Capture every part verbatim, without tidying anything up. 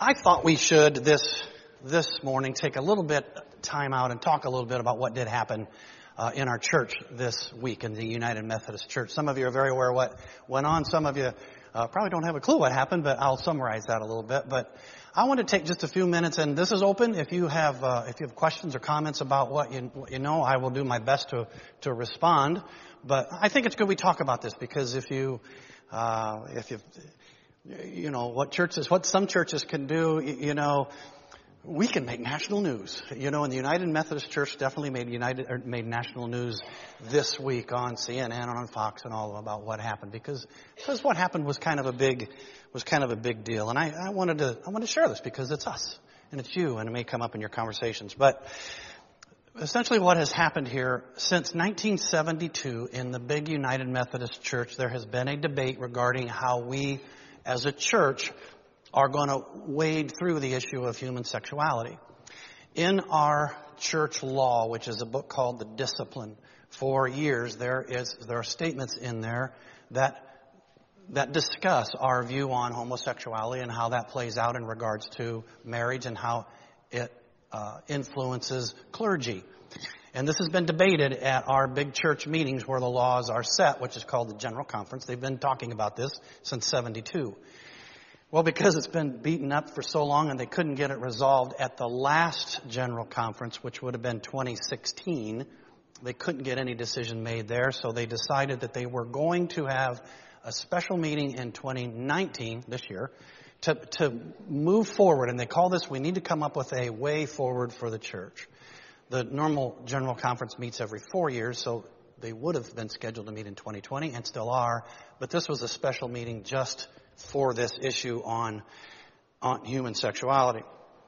I thought we should this this morning take a little bit time out and talk a little bit about what did happen uh, in our church this week in the United Methodist Church. Some of you are very aware of what went on. Some of you uh, probably don't have a clue what happened, but I'll summarize that a little bit. But I want to take just a few minutes, and this is open. If you have uh, if you have questions or comments about what you what you know, I will do my best to to respond. But I think it's good we talk about this because if you uh, if you you know what churches what some churches can do, you know. We can make national news. You know, and the United Methodist Church definitely made United or made national news this week on C N N and on Fox and all about what happened because because what happened was kind of a big was kind of a big deal. And I, I wanted to I wanted to share this because it's us and it's you and it may come up in your conversations. But essentially what has happened here since nineteen seventy-two in the big United Methodist Church, there has been a debate regarding how we as a church are going to wade through the issue of human sexuality. In our church law, which is a book called The Discipline, for years there is there are statements in there that that discuss our view on homosexuality and how that plays out in regards to marriage and how it uh, influences clergy. And this has been debated at our big church meetings where the laws are set, which is called the General Conference. They've been talking about this since seventy-two. Well, because it's been beaten up for so long and they couldn't get it resolved at the last General Conference, which would have been twenty sixteen, they couldn't get any decision made there, so they decided that they were going to have a special meeting in twenty nineteen, this year, to, to move forward. And they call this, we need to come up with a way forward for the church. The normal General Conference meets every four years, so they would have been scheduled to meet in twenty twenty and still are, but this was a special meeting just for this issue on, on human sexuality.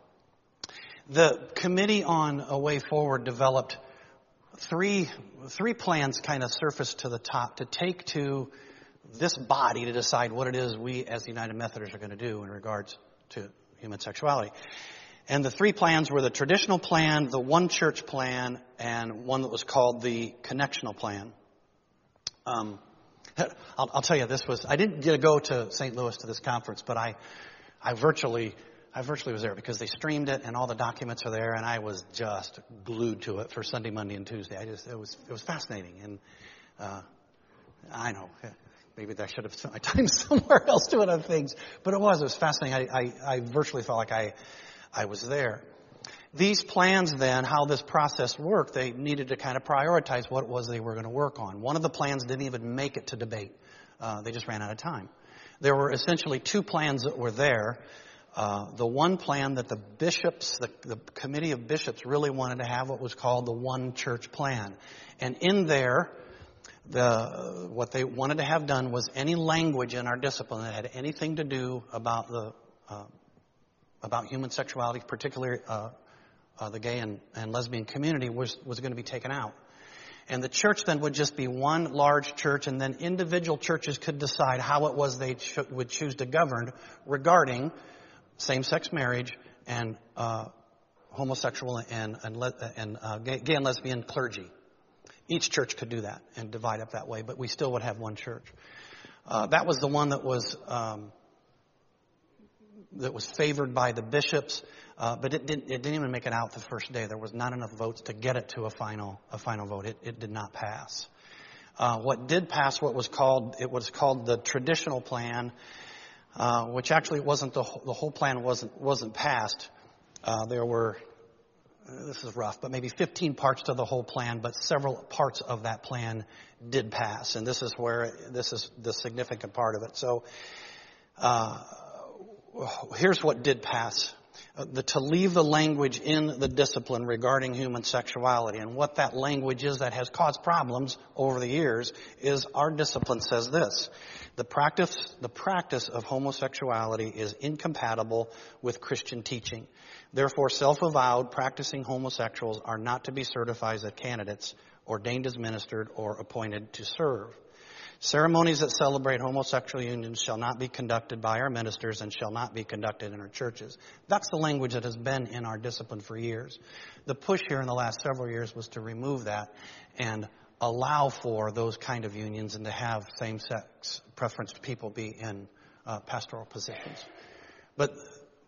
The Committee on a Way Forward developed three, three plans kind of surfaced to the top to take to this body to decide what it is we as the United Methodists are going to do in regards to human sexuality. And the three plans were the traditional plan, the one church plan, and one that was called the connectional plan. Um, I'll, I'll tell you, this was, I didn't get to go to Saint Louis to this conference, but I, I virtually, I virtually was there because they streamed it and all the documents are there and I was just glued to it for Sunday, Monday, and Tuesday. I just, it was, it was fascinating. And, uh, I know, maybe I should have spent my time somewhere else doing other things, but it was, it was fascinating. I, I, I virtually felt like I, I was there. These plans then, how this process worked, they needed to kind of prioritize what it was they were going to work on. One of the plans didn't even make it to debate. Uh, they just ran out of time. There were essentially two plans that were there. Uh, the one plan that the bishops, the, the committee of bishops really wanted to have what was called the one church plan. And in there, the what they wanted to have done was any language in our discipline that had anything to do about the uh, about human sexuality, particularly uh, Uh, the gay and, and lesbian community was, was going to be taken out. And the church then would just be one large church, and then individual churches could decide how it was they ch- would choose to govern regarding same-sex marriage and uh, homosexual and, and, le- and uh, gay, gay and lesbian clergy. Each church could do that and divide up that way, but we still would have one church. Uh, that was the one that was um, that was favored by the bishops. Uh, but it didn't, it didn't even make it out the first day. There was not enough votes to get it to a final, a final vote. It, it did not pass. Uh, what did pass, what was called, it was called the traditional plan, uh, which actually wasn't the whole, the whole plan wasn't, wasn't passed. Uh, there were, uh, this is rough, but maybe fifteen parts to the whole plan, but several parts of that plan did pass. And this is where, this is the significant part of it. So, uh, here's what did pass. Uh, the, to leave the language in the discipline regarding human sexuality. And what that language is that has caused problems over the years is our discipline says this. The practice, the practice of homosexuality is incompatible with Christian teaching. Therefore, self-avowed practicing homosexuals are not to be certified as candidates, ordained as ministered, or appointed to serve. Ceremonies that celebrate homosexual unions shall not be conducted by our ministers and shall not be conducted in our churches. That's the language that has been in our discipline for years. The push here in the last several years was to remove that and allow for those kind of unions and to have same-sex preferenced people be in uh, pastoral positions. But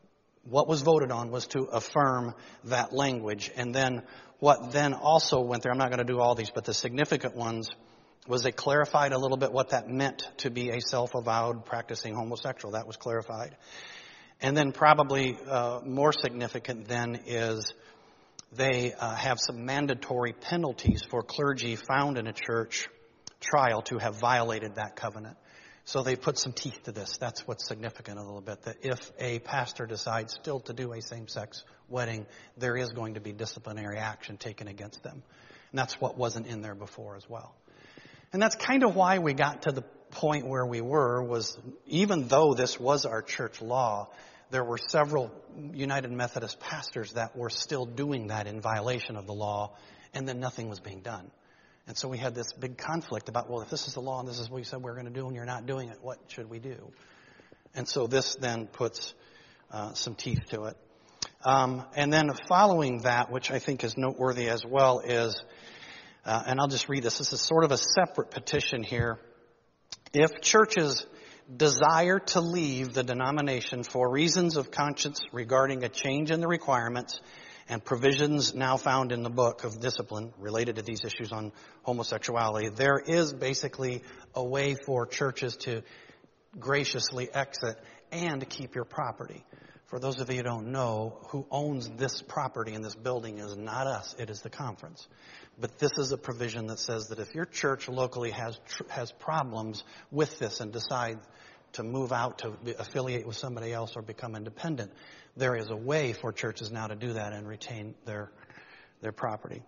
what was voted on was to affirm that language. And then what then also went there, I'm not going to do all these, but the significant ones, was they clarified a little bit what that meant to be a self-avowed practicing homosexual. That was clarified. And then probably uh, more significant then is they uh, have some mandatory penalties for clergy found in a church trial to have violated that covenant. So they put some teeth to this. That's what's significant a little bit, that if a pastor decides still to do a same-sex wedding, there is going to be disciplinary action taken against them. And that's what wasn't in there before as well. And that's kind of why we got to the point where we were, was even though this was our church law, there were several United Methodist pastors that were still doing that in violation of the law, and then nothing was being done. And so we had this big conflict about, well, if this is the law and this is what we said we're going to do and you're not doing it, what should we do? And so this then puts uh, some teeth to it. Um, and then following that, which I think is noteworthy as well, is, uh, and I'll just read this. This is sort of a separate petition here. If churches desire to leave the denomination for reasons of conscience regarding a change in the requirements and provisions now found in the book of discipline related to these issues on homosexuality, there is basically a way for churches to graciously exit and keep your property. For those of you who don't know, who owns this property in this building is not us, it is the conference. But this is a provision that says that if your church locally has has problems with this and decides to move out, to affiliate with somebody else or become independent, there is a way for churches now to do that and retain their their property.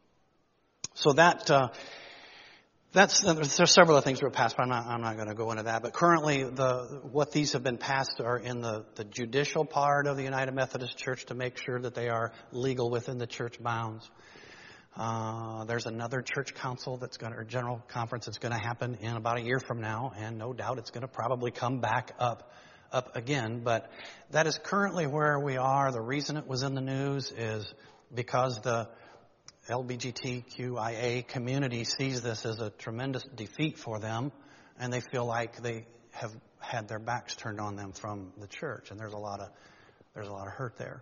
So that uh, that's there's several other things that were passed, but I'm not I'm not going to go into that. But currently, the what these have been passed are in the the judicial part of the United Methodist Church to make sure that they are legal within the church bounds. Uh, there's another church council that's going to, or general conference that's going to happen in about a year from now, and no doubt it's going to probably come back up, up again. But that is currently where we are. The reason it was in the news is because the L G B T Q I A community sees this as a tremendous defeat for them, and they feel like they have had their backs turned on them from the church, and there's a lot of there's a lot of hurt there.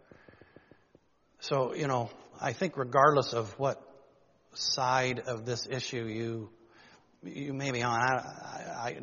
So, you know, I think regardless of what side of this issue you you may be on, I I,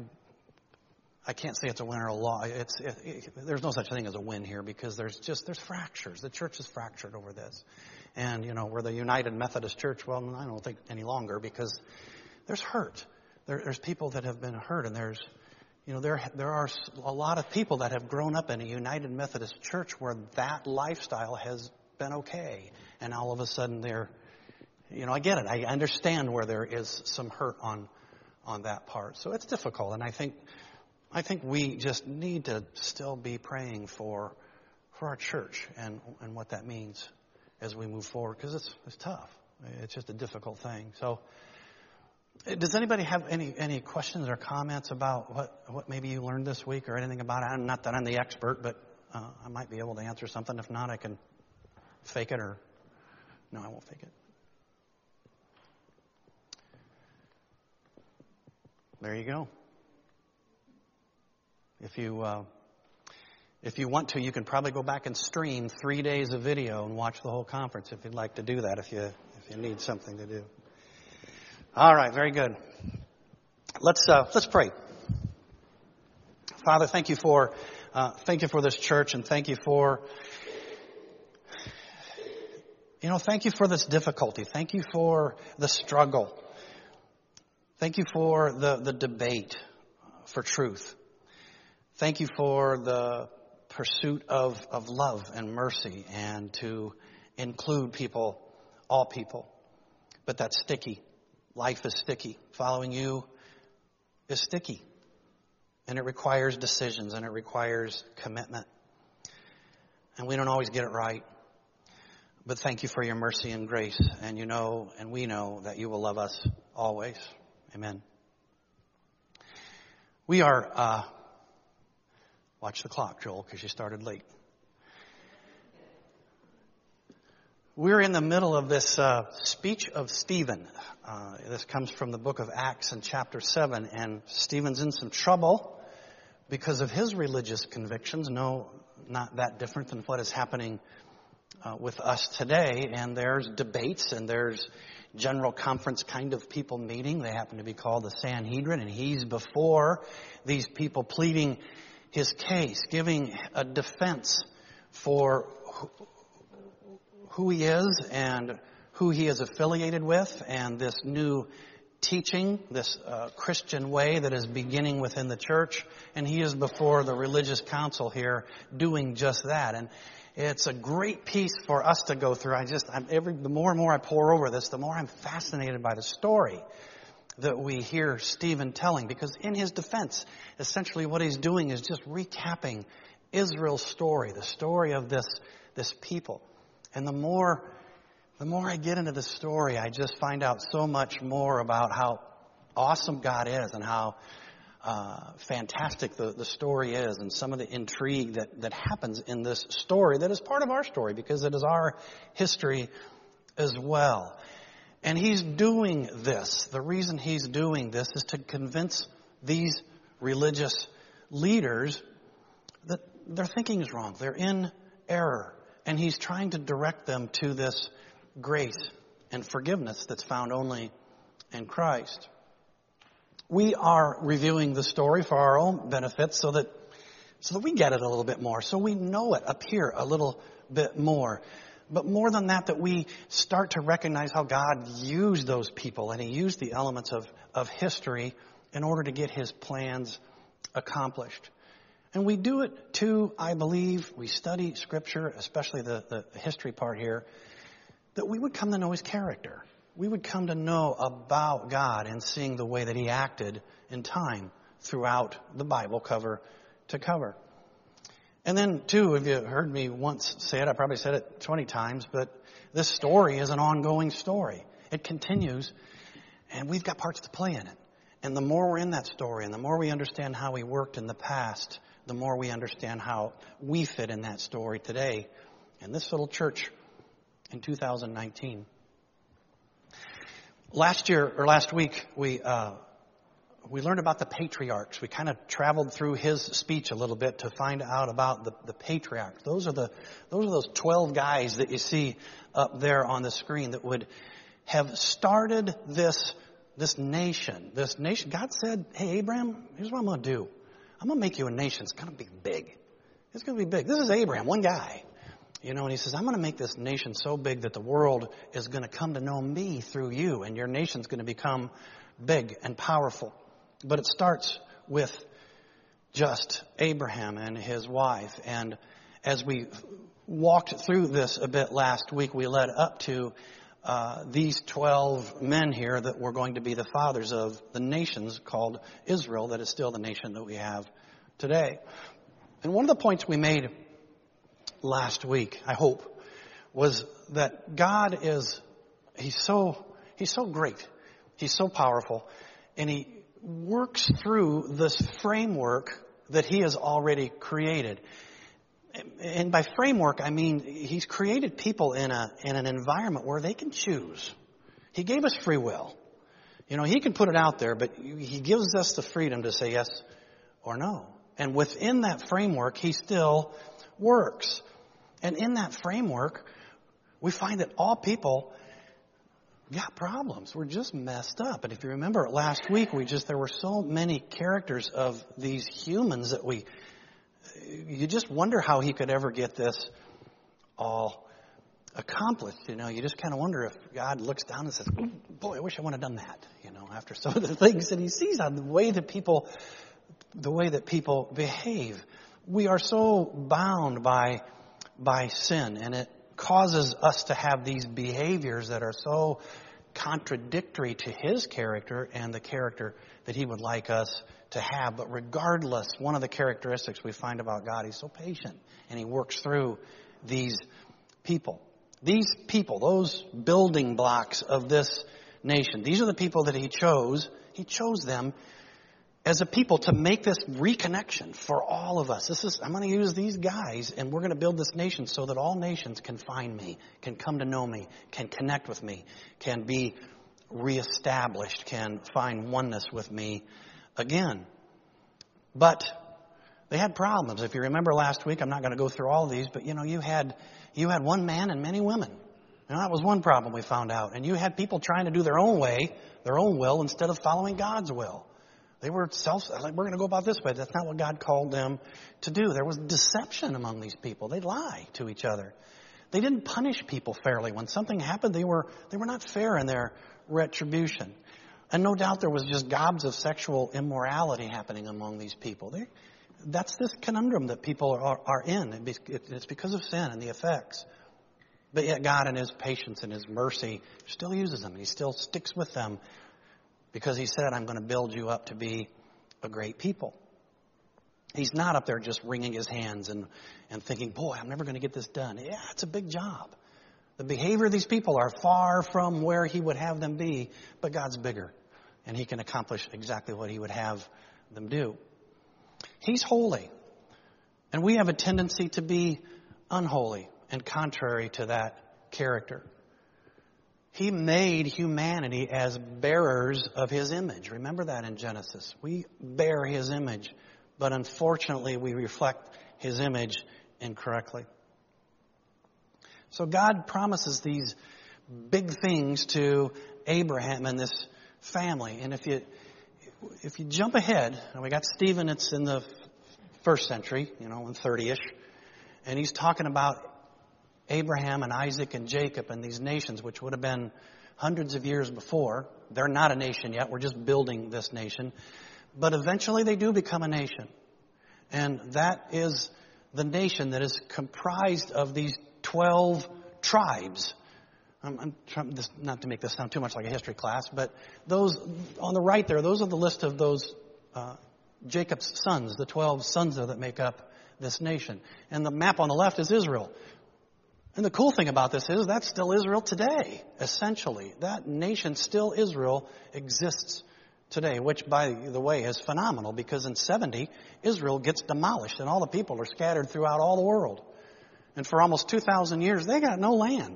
I can't say it's a win or a loss. It's it, it, there's no such thing as a win here because there's just there's fractures. The church is fractured over this, and you know we're the United Methodist Church. Well, I don't think any longer because there's hurt. There, there's people that have been hurt, and there's you know there there are a lot of people that have grown up in a United Methodist Church where that lifestyle has been okay, and all of a sudden they're, you know, I get it. I understand where there is some hurt on, on that part. So it's difficult, and I think, I think we just need to still be praying for, for our church and and what that means as we move forward, because it's it's tough. It's just a difficult thing. So, does anybody have any any questions or comments about what what maybe you learned this week or anything about it? I'm not that I'm the expert, but uh, I might be able to answer something. If not, I can fake it or... No, I won't fake it. There you go. If you uh, if you want to, you can probably go back and stream three days of video and watch the whole conference if you'd like to do that, if you if you need something to do. All right, very good. Let's uh, let's pray. Father, thank you for uh, thank you for this church, and thank you for You know, thank you for this difficulty. Thank you for the struggle. Thank you for the, the debate for truth. Thank you for the pursuit of, of love and mercy and to include people, all people. But that's sticky. Life is sticky. Following you is sticky. And it requires decisions and it requires commitment. And we don't always get it right. But thank you for your mercy and grace. And you know, and we know that you will love us always. Amen. We are, uh, watch the clock, Joel, because you started late. We're in the middle of this uh, speech of Stephen. Uh, this comes from the book of Acts in chapter seven. And Stephen's in some trouble because of his religious convictions. No, not that different than what is happening uh, with us today. And there's debates and there's general conference kind of people meeting. They happen to be called the Sanhedrin, and he's before these people pleading his case, giving a defense for who he is and who he is affiliated with, and this new teaching, this uh, Christian way that is beginning within the church. And he is before the religious council here doing just that. And it's a great piece for us to go through. I just, I'm every, the more and more I pour over this, the more I'm fascinated by the story that we hear Stephen telling. Because in his defense, essentially what he's doing is just recapping Israel's story, the story of this, this people. And the more, the more I get into the story, I just find out so much more about how awesome God is and how Uh, fantastic the, the story is, and some of the intrigue that, that happens in this story that is part of our story because it is our history as well. And he's doing this. The reason he's doing this is to convince these religious leaders that their thinking is wrong. They're in error. And he's trying to direct them to this grace and forgiveness that's found only in Christ. We are reviewing the story for our own benefit so that so that we get it a little bit more, so we know it up here a little bit more. But more than that, that we start to recognize how God used those people, and he used the elements of, of history in order to get his plans accomplished. And we do it too, I believe, we study Scripture, especially the, the, the history part here, that we would come to know his character. We would come to know about God and seeing the way that he acted in time throughout the Bible, cover to cover. And then, too, if you heard me once say it, I probably said it twenty times, but this story is an ongoing story. It continues, and we've got parts to play in it. And the more we're in that story, and the more we understand how he worked in the past, the more we understand how we fit in that story today in this little church in two thousand nineteen. Last year, or last week, we uh, we learned about the patriarchs. We kind of traveled through his speech a little bit to find out about the, the patriarchs. Those are the those are those twelve guys that you see up there on the screen that would have started this this nation. This nation. God said, "Hey, Abraham, here's what I'm going to do. I'm going to make you a nation. It's going to be big. It's going to be big." This is Abraham, one guy. You know, and he says, I'm going to make this nation so big that the world is going to come to know me through you, and your nation's going to become big and powerful. But it starts with just Abraham and his wife. And as we walked through this a bit last week, we led up to uh, these twelve men here that were going to be the fathers of the nations called Israel, that is still the nation that we have today. And one of the points we made last week, I hope, was that God is, he's so, he's so great. He's so powerful. And he works through this framework that he has already created. And by framework, I mean, he's created people in a, in an environment where they can choose. He gave us free will. You know, he can put it out there, but he gives us the freedom to say yes or no. And within that framework, he still works. And in that framework, we find that all people got problems. We're just messed up. And if you remember last week, we just, there were so many characters of these humans that we, you just wonder how he could ever get this all accomplished. You know, you just kind of wonder if God looks down and says, boy, I wish I would have done that. You know, after some of the things that he sees on the way that people, the way that people behave. We are so bound by by sin, and it causes us to have these behaviors that are so contradictory to his character and the character that he would like us to have. But regardless, one of the characteristics we find about God, he's so patient, and he works through these people. These people, those building blocks of this nation, these are the people that he chose. He chose them as a people to make this reconnection for all of us. This is, I'm going to use these guys, and we're going to build this nation so that all nations can find me, can come to know me, can connect with me, can be reestablished, can find oneness with me again. But They had problems. If you remember last week, I'm not going to go through all of these, but you know, you had, you had one man and many women. You know, that was one problem we found out. And you had people trying to do their own way, their own will, instead of following God's will. They were self, like, we're going to go about this way. That's not what God called them to do. There was deception among these people. They lie to each other. They didn't punish people fairly. When something happened, they were, they were not fair in their retribution. And no doubt there was just gobs of sexual immorality happening among these people. They, that's this conundrum that people are, are in. It's because of sin and the effects. But yet God in His patience and His mercy still uses them. He still sticks with them because He said, I'm going to build you up to be a great people. He's not up there just wringing His hands and, and thinking, boy, I'm never going to get this done. Yeah, it's a big job. The behavior of these people are far from where He would have them be, but God's bigger, and He can accomplish exactly what He would have them do. He's holy, and we have a tendency to be unholy and contrary to that character. He made humanity as bearers of His image. Remember that in Genesis. We bear His image, but unfortunately we reflect His image incorrectly. So God promises these big things to Abraham and this family. And if you if you jump ahead, and we got Stephen, it's in the first century, you know, in thirty-ish, and he's talking about Abraham and Isaac and Jacob and these nations, which would have been hundreds of years before. They're not a nation yet. We're just building this nation. But eventually they do become a nation. And that is the nation that is comprised of these twelve tribes. I'm, I'm trying this, not to make this sound too much like a history class, but those on the right there, those are the list of those uh, Jacob's sons, the twelve sons that make up this nation. And the map on the left is Israel. And the cool thing about this is that's still Israel today, essentially. That nation, still Israel, exists today, which, by the way, is phenomenal because in seventy, Israel gets demolished and all the people are scattered throughout all the world. And for almost two thousand years, they got no land.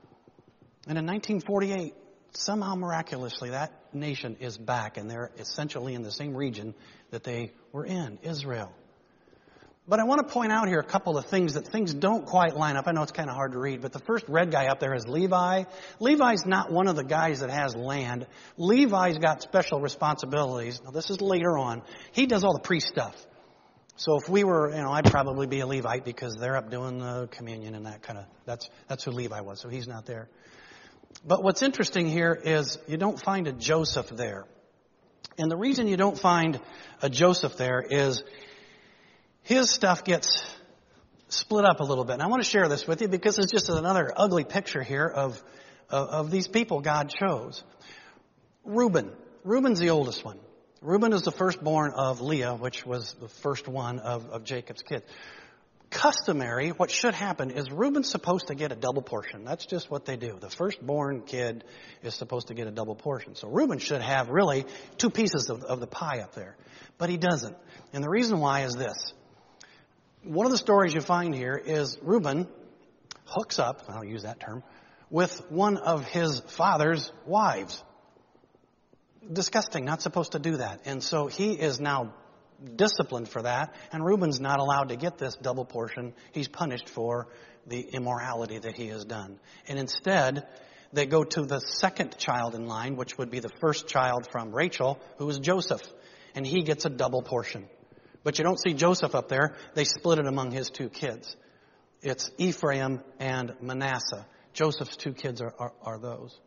And in nineteen forty-eight, somehow miraculously, that nation is back and they're essentially in the same region that they were in, Israel. But I want to point out here a couple of things that things don't quite line up. I know it's kind of hard to read, but the first red guy up there is Levi. Levi's not one of the guys that has land. Levi's got special responsibilities. Now, this is later on. He does all the priest stuff. So if we were, you know, I'd probably be a Levite because they're up doing the communion and that kind of, that's, that's who Levi was. So he's not there. But what's interesting here is you don't find a Joseph there. And the reason you don't find a Joseph there is his stuff gets split up a little bit. And I want to share this with you because it's just another ugly picture here of, of, of these people God chose. Reuben. Reuben's the oldest one. Reuben is the firstborn of Leah, which was the first one of, of Jacob's kids. Customary, what should happen is Reuben's supposed to get a double portion. That's just what they do. The firstborn kid is supposed to get a double portion. So Reuben should have really two pieces of, of the pie up there. But he doesn't. And the reason why is this. One of the stories you find here is Reuben hooks up, I'll use that term, with one of his father's wives. Disgusting, not supposed to do that. And so he is now disciplined for that, and Reuben's not allowed to get this double portion. He's punished for the immorality that he has done. And instead, they go to the second child in line, which would be the first child from Rachel, who is Joseph. And he gets a double portion. But you don't see Joseph up there. They split it among his two kids. It's Ephraim and Manasseh. Joseph's two kids are, are, are those.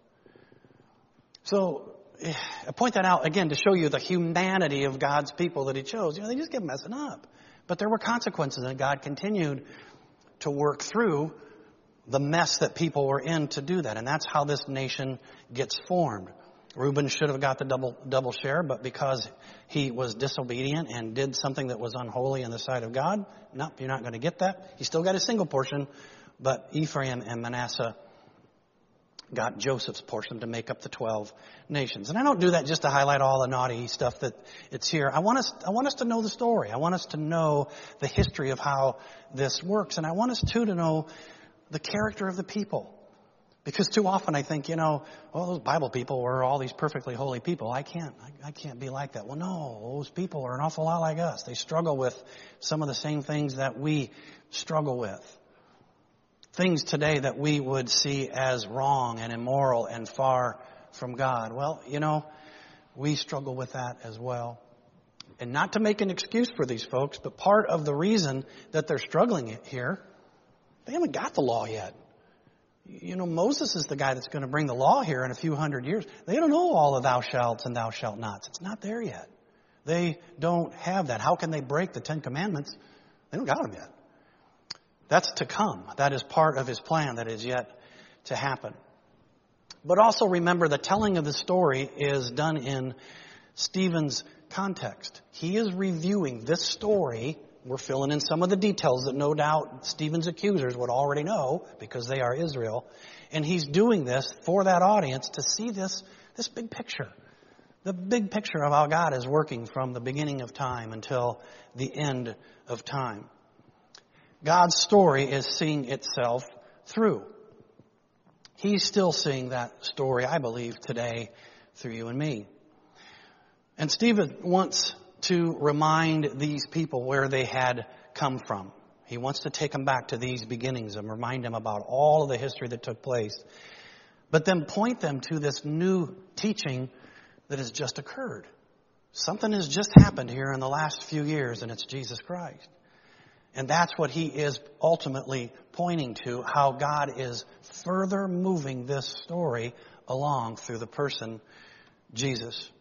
So I point that out again to show you the humanity of God's people that He chose. You know, they just kept messing up. But there were consequences, and God continued to work through the mess that people were in to do that. And that's how this nation gets formed. Reuben should have got the double double share, but because he was disobedient and did something that was unholy in the sight of God, nope, you're not going to get that. He still got a single portion, but Ephraim and Manasseh got Joseph's portion to make up the twelve nations. And I don't do that just to highlight all the naughty stuff that it's here. I want us, I want us to know the story. I want us to know the history of how this works. And I want us too to know the character of the people. Because too often I think, you know, well, those Bible people were all these perfectly holy people. I can't, I, I can't be like that. Well, no, those people are an awful lot like us. They struggle with some of the same things that we struggle with. Things today that we would see as wrong and immoral and far from God. Well, you know, we struggle with that as well. And not to make an excuse for these folks, but part of the reason that they're struggling here, they haven't got the law yet. You know, Moses is the guy that's going to bring the law here in a few hundred years. They don't know all the thou shalt and thou shalt nots. It's not there yet. They don't have that. How can they break the Ten Commandments? They don't got them yet. That's to come. That is part of his plan that is yet to happen. But also remember, the telling of the story is done in Stephen's context. He is reviewing this story. We're filling in some of the details that no doubt Stephen's accusers would already know because they are Israel. And he's doing this for that audience to see this, this big picture. The big picture of how God is working from the beginning of time until the end of time. God's story is seeing itself through. He's still seeing that story, I believe, today through you and me. And Stephen wants to remind these people where they had come from. He wants to take them back to these beginnings and remind them about all of the history that took place. But then point them to this new teaching that has just occurred. Something has just happened here in the last few years, and it's Jesus Christ. And that's what he is ultimately pointing to, how God is further moving this story along through the person, Jesus.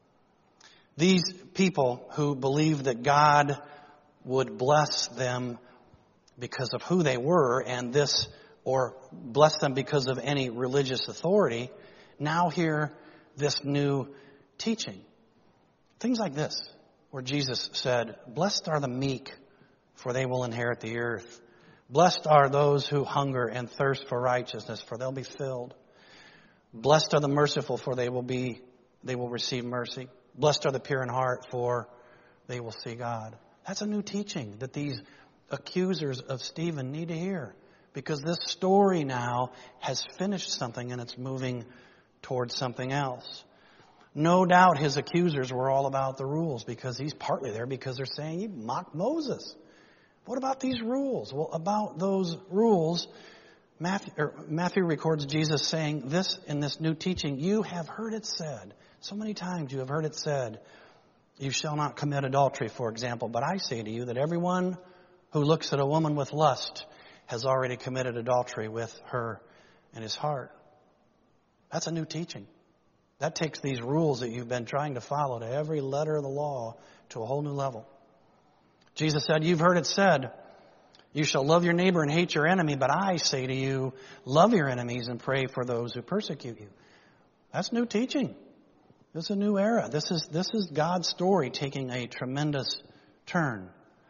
These people who believed that God would bless them because of who they were and this, or bless them because of any religious authority, now hear this new teaching. Things like this, where Jesus said, "Blessed are the meek, for they will inherit the earth. Blessed are those who hunger and thirst for righteousness, for they'll be filled. Blessed are the merciful, for they will be, they will receive mercy. Blessed are the pure in heart, for they will see God." That's a new teaching that these accusers of Stephen need to hear, because this story now has finished something and it's moving towards something else. No doubt his accusers were all about the rules, because he's partly there because they're saying you mocked Moses. What about these rules? Well, about those rules, Matthew, or Matthew records Jesus saying this in this new teaching: "You have heard it said." So many times you have heard it said, "You shall not commit adultery," for example. "But I say to you that everyone who looks at a woman with lust has already committed adultery with her in his heart." That's a new teaching. That takes these rules that you've been trying to follow to every letter of the law to a whole new level. Jesus said, "You've heard it said, you shall love your neighbor and hate your enemy. But I say to you, love your enemies and pray for those who persecute you." That's new teaching. This is a new era. This is, this is God's story taking a tremendous turn.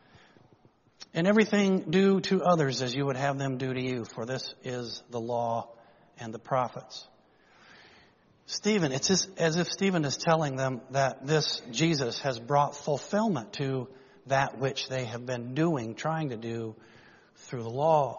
"And everything do to others as you would have them do to you, for this is the law and the prophets." Stephen, it's as if Stephen is telling them that this Jesus has brought fulfillment to that which they have been doing, trying to do through the law.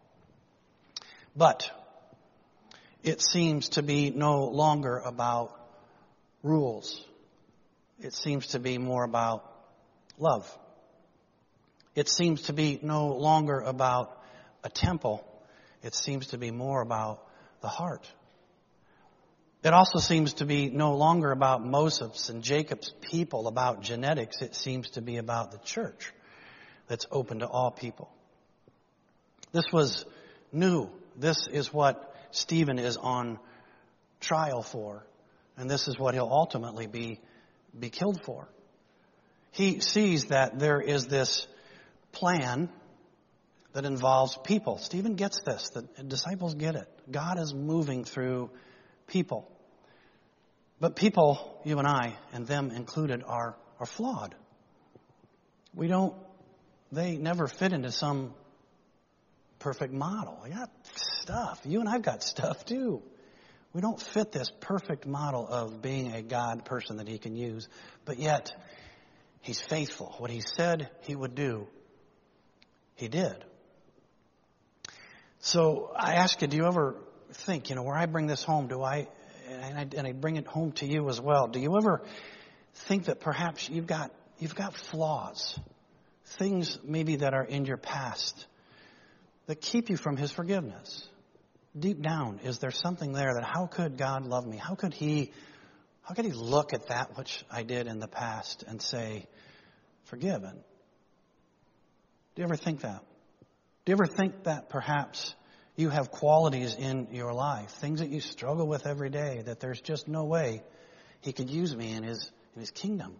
But it seems to be no longer about rules. It seems to be more about love. It seems to be no longer about a temple. It seems to be more about the heart. It also seems to be no longer about Moses and Jacob's people, about genetics. It seems to be about the church that's open to all people. This was new. This is what Stephen is on trial for. And this is what he'll ultimately be, be killed for. He sees that there is this plan that involves people. Stephen gets this. The disciples get it. God is moving through people. But people, you and I, and them included, are, are flawed. We don't, they never fit into some perfect model. I got stuff. You and I've got stuff too. We don't fit this perfect model of being a God person that he can use. But yet, he's faithful. What he said he would do, he did. So I ask you, do you ever think, you know, where I bring this home, do I, and I, and I bring it home to you as well. Do you ever think that perhaps you've got, you've got flaws, things maybe that are in your past that keep you from His forgiveness? Deep down, is there something there that how could God love me? How could He, how could He look at that which I did in the past and say, forgiven? Do you ever think that? Do you ever think that perhaps you have qualities in your life, things that you struggle with every day, that there's just no way He could use me in His, in His kingdom?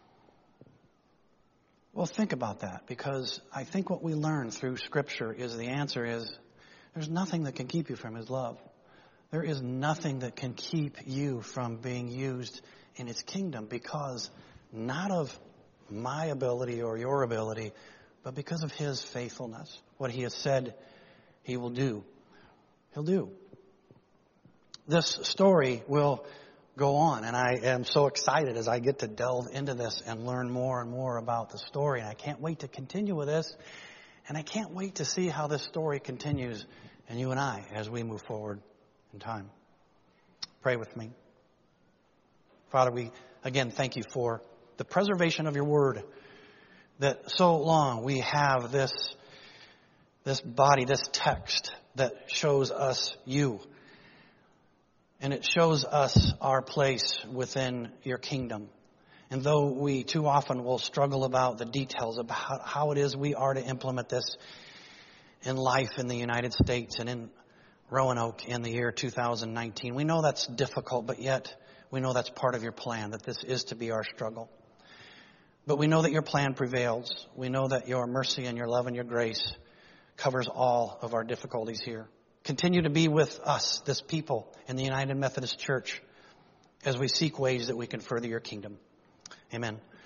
Well, think about that, because I think what we learn through Scripture is the answer is there's nothing that can keep you from His love. There is nothing that can keep you from being used in His kingdom, because not of my ability or your ability, but because of His faithfulness. What He has said He will do, He'll do. This story will go on, and I am so excited as I get to delve into this and learn more and more about the story, and I can't wait to continue with this, and I can't wait to see how this story continues in you and I as we move forward in time. Pray with me. Father, we again thank You for the preservation of Your word, that so long we have this This body, this text that shows us You. And it shows us our place within Your kingdom. And though we too often will struggle about the details about how it is we are to implement this in life in the United States and in Roanoke in the year two thousand nineteen, we know that's difficult, but yet we know that's part of Your plan, that this is to be our struggle. But we know that Your plan prevails. We know that Your mercy and Your love and Your grace covers all of our difficulties here. Continue to be with us, this people in the United Methodist Church, as we seek ways that we can further Your kingdom. Amen.